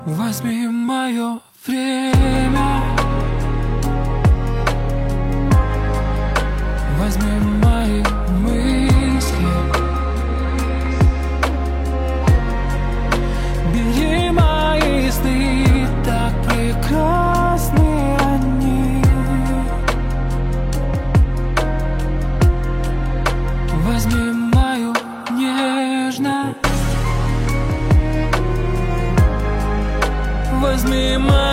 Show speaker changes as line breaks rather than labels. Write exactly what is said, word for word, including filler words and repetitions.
Возьми мое время, возьми мои мысли, бери мои сны, так прекрасны они. Возьми мою нежность, возьми мою